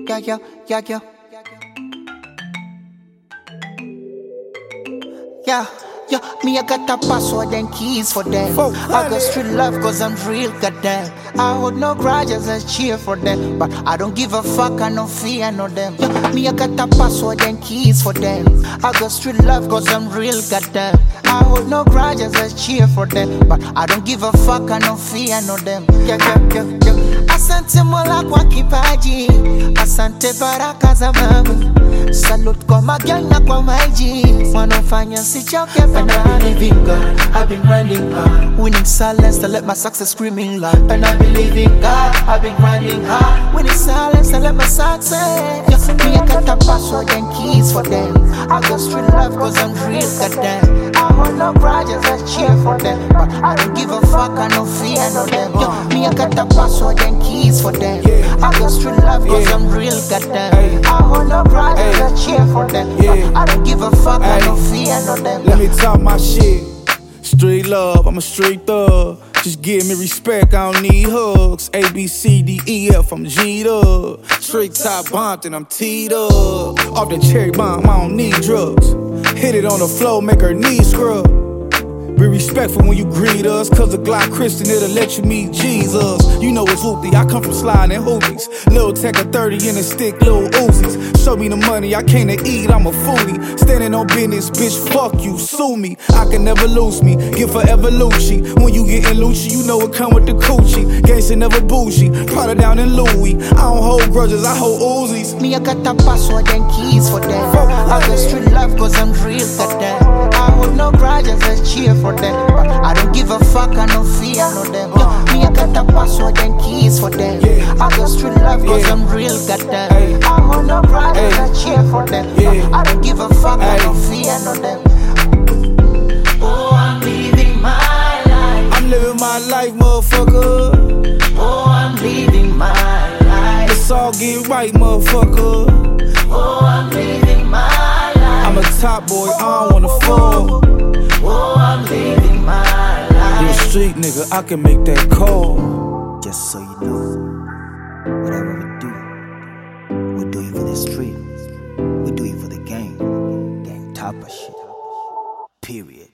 Yeah, yeah, yeah, yeah. Yeah, yeah, me I got a password and keys for them. I got street love cause I'm real, goddamn. I hold no grudges and cheer for them. But I don't give a fuck, I no fear, no them. Yeah, me I got a password and keys for them. I got street love cause I'm real, goddamn. I hold no grudges and cheer for them. But I don't give a fuck, I no fear, no them. Yeah, yeah, yeah, yeah. Asante Mola kwa kipaji, asante baraka za Baba. Salute kwa magang na kwa maiji, wanofanya sichoke And I believe in God, I've been grinding hard. Winning silence to let my success screaming loud. And I believe in God, I've been grinding hard. Winning silence to let my success. Yeah, me I got the password and keys for them. I got street love cause I'm real, goddamn. I hold no grudges, I cheer for them. But I don't give a fuck, I no fear, no them. Yeah, me I got the password and keys for them. I got street love cause I'm real, goddamn. I hold no grudges, I cheer for them. But I don't give a fuck, I no fear, no them. Let me talk my shit. Street love, I'm a street thug. Just give me respect, I don't need hugs. A, B, C, D, E, F, I'm G'd up. Straight top bumped and I'm teed up. Off the cherry bomb, I don't need drugs. Hit it on the floor, make her knees scrub. Be respectful when you greet us, cause the Glock Christian, it'll let you meet Jesus. You know it's hoopty, I come from sliding hoopies. Lil' Tech a 30 in a stick, Lil' Uzis. Show me the money, I came to eat, I'm a foodie. Standing on business, bitch, fuck you, sue me. I can never lose me, get forever Lucci. When you gettin' Lucci, you know it come with the coochie. Gangsta never bougie, Prada down in Louis. I don't hold grudges, I hold Uzis. Me, I got the password and keys for them. I got street love cause I'm real, goddamn. I hold no grudges, I cheer for them. But I don't give a fuck, I no fear, no them. Yeah, me, I got the password and keys for them. I got street love cause I'm real, goddamn. I hold no grudges, I cheer for them. But I don't give a fuck, I no fear, no them. Oh, I'm living my life. I'm living my life, motherfucker. Oh, I'm living my life. It's all get right, motherfucker. Oh, I'm living my life. I'm a top boy, I don't wanna fall. Oh, I'm living my life. You a street nigga, I can make that call. Just so you know, whatever we do it for the street. We do it for the game. Gang top of shit. Period.